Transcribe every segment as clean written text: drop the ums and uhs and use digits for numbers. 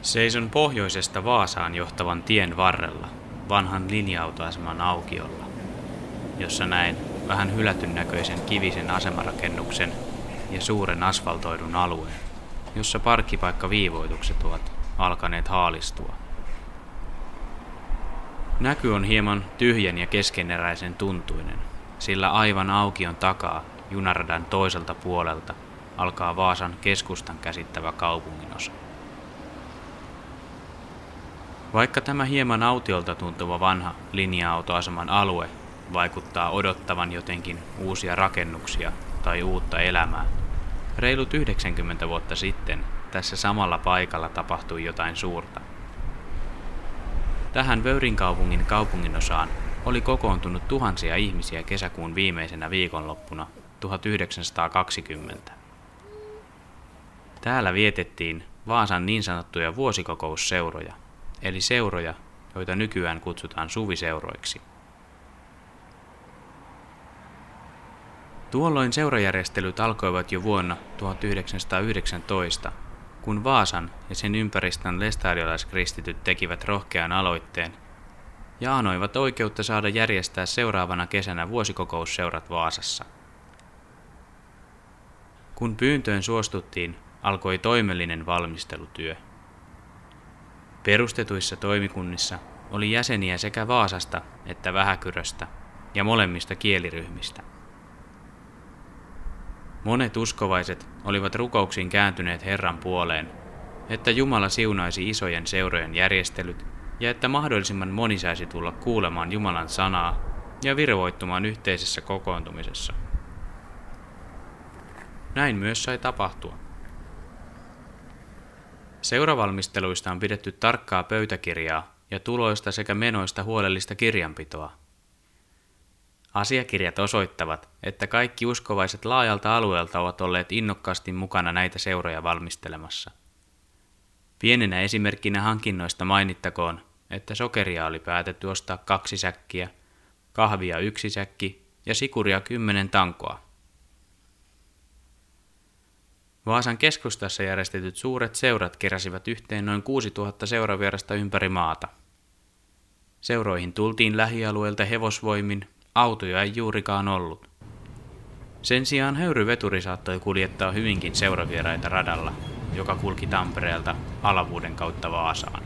Seison pohjoisesta Vaasaan johtavan tien varrella, vanhan linja-autoaseman aukiolla, jossa näin vähän hylätyn näköisen kivisen asemarakennuksen ja suuren asfaltoidun alueen, jossa parkkipaikkaviivoitukset ovat alkaneet haalistua. Näky on hieman tyhjän ja keskeneräisen tuntuinen, sillä aivan aukion takaa junaradan toiselta puolelta alkaa Vaasan keskustan käsittävä kaupunginosa. Vaikka tämä hieman autiolta tuntuva vanha linja-autoaseman alue vaikuttaa odottavan jotenkin uusia rakennuksia tai uutta elämää, reilut 90 vuotta sitten tässä samalla paikalla tapahtui jotain suurta. Tähän Vöyrin kaupungin kaupunginosaan oli kokoontunut tuhansia ihmisiä kesäkuun viimeisenä viikonloppuna 1920. Täällä vietettiin Vaasan niin sanottuja vuosikokousseuroja, eli seuroja, joita nykyään kutsutaan suviseuroiksi. Tuolloin seurajärjestelyt alkoivat jo vuonna 1919, kun Vaasan ja sen ympäristön lestadiolaiskristityt tekivät rohkean aloitteen ja anoivat oikeutta saada järjestää seuraavana kesänä vuosikokousseurat Vaasassa. Kun pyyntöön suostuttiin, alkoi toimellinen valmistelutyö. Perustetuissa toimikunnissa oli jäseniä sekä Vaasasta että Vähäkyröstä ja molemmista kieliryhmistä. Monet uskovaiset olivat rukouksiin kääntyneet Herran puoleen, että Jumala siunaisi isojen seurojen järjestelyt ja että mahdollisimman moni saisi tulla kuulemaan Jumalan sanaa ja virvoittumaan yhteisessä kokoontumisessa. Näin myös sai tapahtua. Seuravalmisteluista on pidetty tarkkaa pöytäkirjaa ja tuloista sekä menoista huolellista kirjanpitoa. Asiakirjat osoittavat, että kaikki uskovaiset laajalta alueelta ovat olleet innokkaasti mukana näitä seuroja valmistelemassa. Pienenä esimerkkinä hankinnoista mainittakoon, että sokeria oli päätetty ostaa 2 säkkiä, kahvia 1 säkki ja sikuria 10 tankoa. Vaasan keskustassa järjestetyt suuret seurat keräsivät yhteen noin 6000 seuravierasta ympäri maata. Seuroihin tultiin lähialueilta hevosvoimin, autoja ei juurikaan ollut. Sen sijaan höyryveturi saattoi kuljettaa hyvinkin seuravieraita radalla, joka kulki Tampereelta Alavuuden kautta Vaasaan.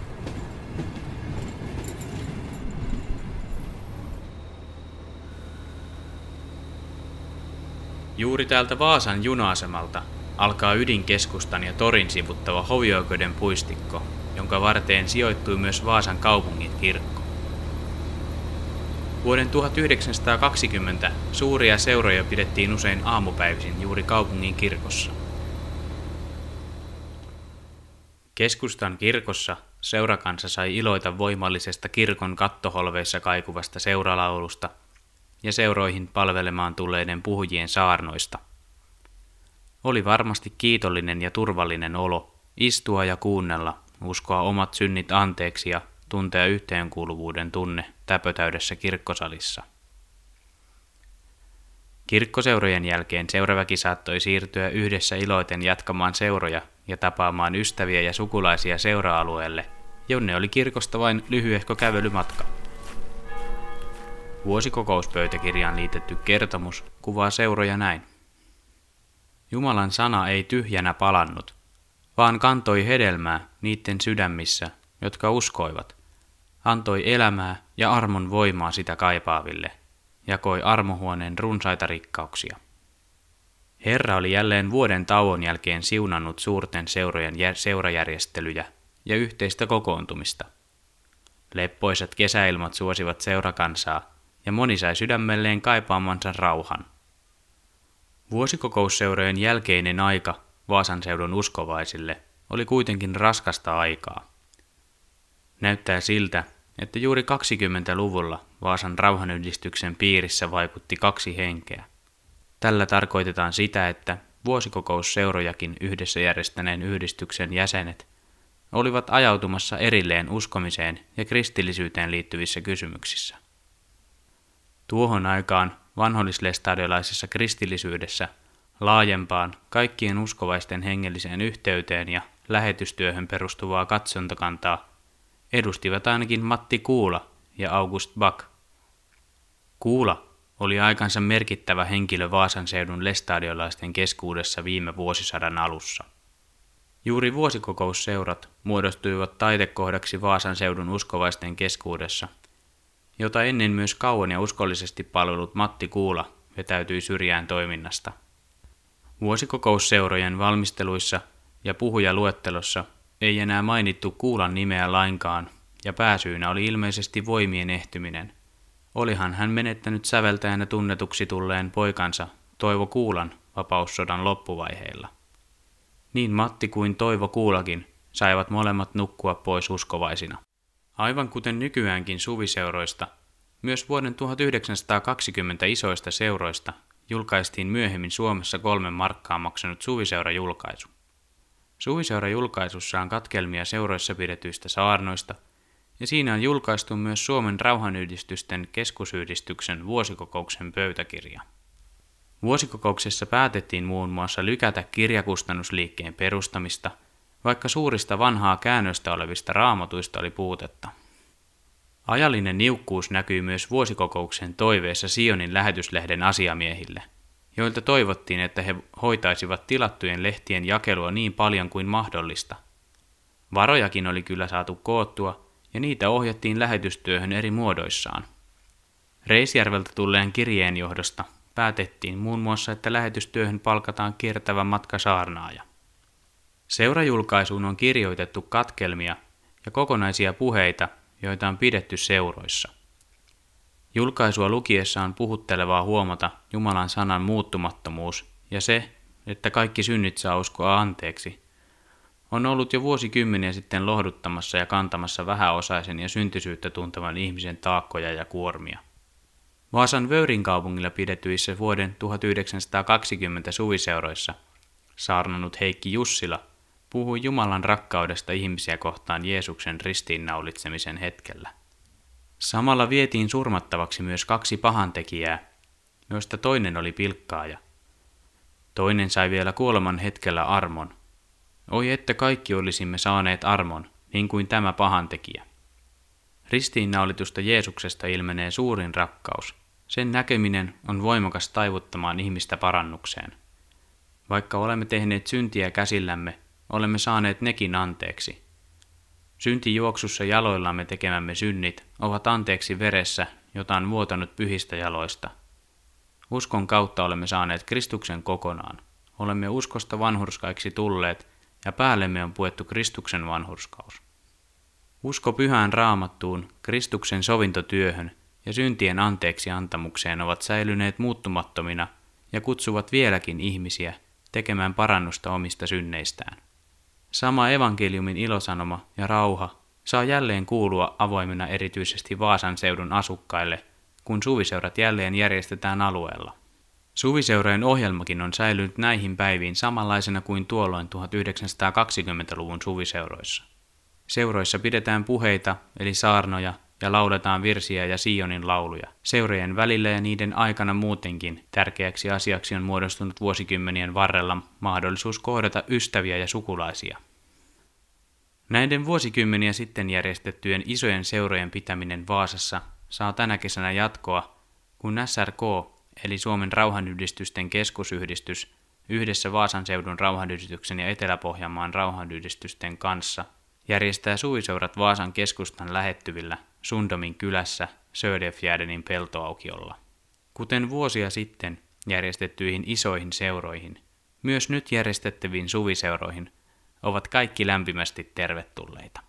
Juuri täältä Vaasan juna-asemalta alkaa ydinkeskustan ja torin sivuttava hovioikeuden puistikko, jonka varteen sijoittui myös Vaasan kaupungin kirkko. Vuoden 1920 suuria seuroja pidettiin usein aamupäivisin juuri kaupungin kirkossa. Keskustan kirkossa seurakansa sai iloita voimallisesta kirkon kattoholveissa kaikuvasta seuralaulusta ja seuroihin palvelemaan tulleiden puhujien saarnoista. Oli varmasti kiitollinen ja turvallinen olo istua ja kuunnella, uskoa omat synnit anteeksi ja tuntea yhteenkuuluvuuden tunne täpötäydessä kirkkosalissa. Kirkkoseurojen jälkeen seuraväki saattoi siirtyä yhdessä iloiten jatkamaan seuroja ja tapaamaan ystäviä ja sukulaisia seura-alueelle, jonne oli kirkosta vain lyhyehkö kävelymatka. Vuosikokouspöytäkirjaan liitetty kertomus kuvaa seuroja näin. Jumalan sana ei tyhjänä palannut, vaan kantoi hedelmää niiden sydämissä, jotka uskoivat, antoi elämää ja armon voimaa sitä kaipaaville, jakoi armohuoneen runsaita rikkauksia. Herra oli jälleen vuoden tauon jälkeen siunannut suurten seurojen seurajärjestelyjä ja yhteistä kokoontumista. Leppoisat kesäilmat suosivat seurakansaa, ja moni sai sydämelleen kaipaamansa rauhan. Vuosikokousseurojen jälkeinen aika Vaasan seudun uskovaisille oli kuitenkin raskasta aikaa. Näyttää siltä, että juuri 20-luvulla Vaasan rauhanyhdistyksen piirissä vaikutti 2 henkeä. Tällä tarkoitetaan sitä, että vuosikokousseurojakin yhdessä järjestäneen yhdistyksen jäsenet olivat ajautumassa erilleen uskomiseen ja kristillisyyteen liittyvissä kysymyksissä. Tuohon aikaan vanhollislestadiolaisessa kristillisyydessä laajempaan kaikkien uskovaisten hengelliseen yhteyteen ja lähetystyöhön perustuvaa katsontakantaa edustivat ainakin Matti Kuula ja August Back. Kuula oli aikansa merkittävä henkilö Vaasan seudun lestadiolaisten keskuudessa viime vuosisadan alussa. Juuri vuosikokousseurat muodostuivat taitekohdaksi Vaasan seudun uskovaisten keskuudessa, jota ennen myös kauan ja uskollisesti palvellut Matti Kuula vetäytyi syrjään toiminnasta. Vuosikokousseurojen valmisteluissa ja puhujaluettelossa ei enää mainittu Kuulan nimeä lainkaan, ja pääsyynä oli ilmeisesti voimien ehtyminen. Olihan hän menettänyt säveltäjänä tunnetuksi tulleen poikansa Toivo Kuulan vapaussodan loppuvaiheilla. Niin Matti kuin Toivo Kuulakin saivat molemmat nukkua pois uskovaisina. Aivan kuten nykyäänkin suviseuroista, myös vuoden 1920 isoista seuroista julkaistiin myöhemmin Suomessa 3 markkaa maksanut suviseurajulkaisu. Suviseurajulkaisussa on katkelmia seuroissa pidetyistä saarnoista, ja siinä on julkaistu myös Suomen rauhanyhdistysten keskusyhdistyksen vuosikokouksen pöytäkirja. Vuosikokouksessa päätettiin muun muassa lykätä kirjakustannusliikkeen perustamista, vaikka suurista vanhaa käännöstä olevista raamatuista oli puutetta. Ajallinen niukkuus näkyy myös vuosikokouksen toiveessa Sionin lähetyslehden asiamiehille, joilta toivottiin, että he hoitaisivat tilattujen lehtien jakelua niin paljon kuin mahdollista. Varojakin oli kyllä saatu koottua, ja niitä ohjattiin lähetystyöhön eri muodoissaan. Reisjärveltä tulleen kirjeen johdosta päätettiin muun muassa, että lähetystyöhön palkataan kiertävä matkasaarnaaja. Seurajulkaisuun on kirjoitettu katkelmia ja kokonaisia puheita, joita on pidetty seuroissa. Julkaisua lukiessa on puhuttelevaa huomata Jumalan sanan muuttumattomuus ja se, että kaikki synnit saa uskoa anteeksi, on ollut jo vuosikymmeniä sitten lohduttamassa ja kantamassa vähäosaisen ja syntisyyttä tuntevan ihmisen taakkoja ja kuormia. Vaasan Vöyrin kaupungilla pidetyissä vuoden 1920 suviseuroissa saarnannut Heikki Jussila puhui Jumalan rakkaudesta ihmisiä kohtaan Jeesuksen ristiinnaulitsemisen hetkellä. Samalla vietiin surmattavaksi myös 2 pahantekijää, joista toinen oli pilkkaaja. Toinen sai vielä kuoleman hetkellä armon. Oi, että kaikki olisimme saaneet armon, niin kuin tämä pahantekijä. Ristiinnaulitusta Jeesuksesta ilmenee suurin rakkaus. Sen näkeminen on voimakas taivuttamaan ihmistä parannukseen. Vaikka olemme tehneet syntiä käsillämme, olemme saaneet nekin anteeksi. Syntijuoksussa jaloillamme tekemämme synnit ovat anteeksi veressä, jota on vuotanut pyhistä jaloista. Uskon kautta olemme saaneet Kristuksen kokonaan. Olemme uskosta vanhurskaiksi tulleet, ja päällemme on puettu Kristuksen vanhurskaus. Usko pyhään raamattuun, Kristuksen sovintotyöhön ja syntien anteeksi antamukseen ovat säilyneet muuttumattomina ja kutsuvat vieläkin ihmisiä tekemään parannusta omista synneistään. Sama evankeliumin ilosanoma ja rauha saa jälleen kuulua avoimena erityisesti Vaasan seudun asukkaille, kun suviseurat jälleen järjestetään alueella. Suviseurojen ohjelmakin on säilynyt näihin päiviin samanlaisena kuin tuolloin 1920-luvun suviseuroissa. Seuroissa pidetään puheita, eli saarnoja, ja lauletaan virsiä ja Sionin lauluja. Seurojen välillä ja niiden aikana muutenkin tärkeäksi asiaksi on muodostunut vuosikymmenien varrella mahdollisuus kohdata ystäviä ja sukulaisia. Näiden vuosikymmeniä sitten järjestettyjen isojen seurojen pitäminen Vaasassa saa tänä kesänä jatkoa, kun SRK, eli Suomen rauhanyhdistysten keskusyhdistys, yhdessä Vaasan seudun rauhanyhdistyksen ja Etelä-Pohjanmaan rauhanyhdistysten kanssa järjestää suviseurat Vaasan keskustan lähettyvillä Sundomin kylässä Söderfjärdenin peltoaukiolla. Kuten vuosia sitten järjestettyihin isoihin seuroihin, myös nyt järjestettäviin suviseuroihin ovat kaikki lämpimästi tervetulleita.